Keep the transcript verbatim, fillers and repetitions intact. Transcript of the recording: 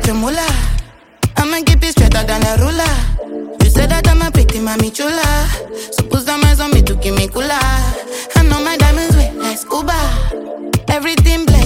your moolah. I'ma keep it straighter than a ruler. You said that I'm a pretty mommy chula. So put some eyes on me to keep me cooler. I know my diamonds wet like scuba. Everything black.